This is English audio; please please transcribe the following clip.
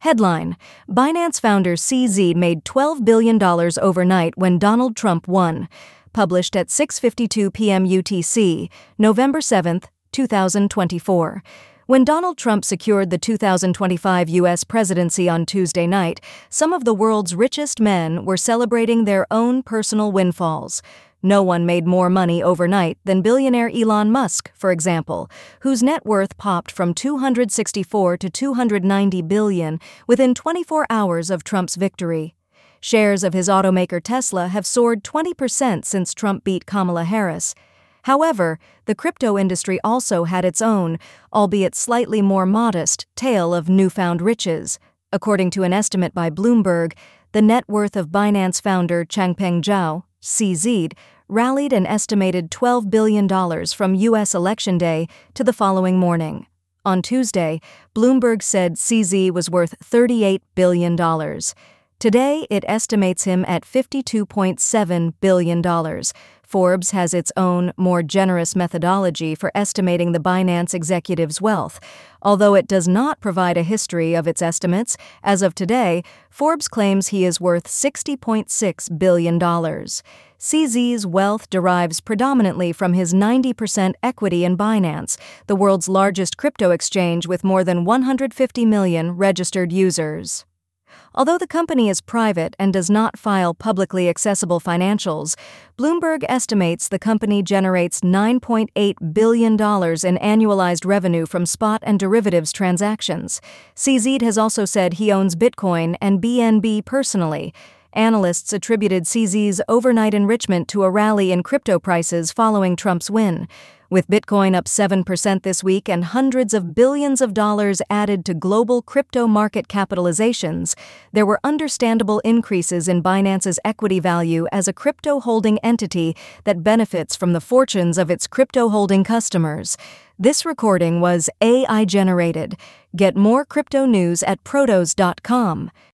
Headline: Binance founder CZ made $12 billion overnight when Donald Trump won. Published at 6:52 p.m. UTC, November 7, 2024. When Donald Trump secured the 2025 U.S. presidency on Tuesday night, some of the world's richest men were celebrating their own personal windfalls. No one made more money overnight than billionaire Elon Musk, for example, whose net worth popped from $264 to $290 billion within 24 hours of Trump's victory. Shares of his automaker Tesla have soared 20% since Trump beat Kamala Harris. However, the crypto industry also had its own, albeit slightly more modest, tale of newfound riches. According to an estimate by Bloomberg, the net worth of Binance founder Changpeng Zhao, CZ, rallied an estimated $12 billion from U.S. Election Day to the following morning. On Tuesday, Bloomberg said CZ was worth $38 billion. Today, it estimates him at $52.7 billion. Forbes has its own, more generous methodology for estimating the Binance executive's wealth. Although it does not provide a history of its estimates, as of today, Forbes claims he is worth $60.6 billion. CZ's wealth derives predominantly from his 90% equity in Binance, the world's largest crypto exchange with more than 150 million registered users. Although the company is private and does not file publicly accessible financials, Bloomberg estimates the company generates $9.8 billion in annualized revenue from spot and derivatives transactions. CZ has also said he owns Bitcoin and BNB personally. Analysts attributed CZ's overnight enrichment to a rally in crypto prices following Trump's win. With Bitcoin up 7% this week and hundreds of billions of dollars added to global crypto market capitalizations, there were understandable increases in Binance's equity value as a crypto holding entity that benefits from the fortunes of its crypto holding customers. This recording was AI generated. Get more crypto news at Protos.com.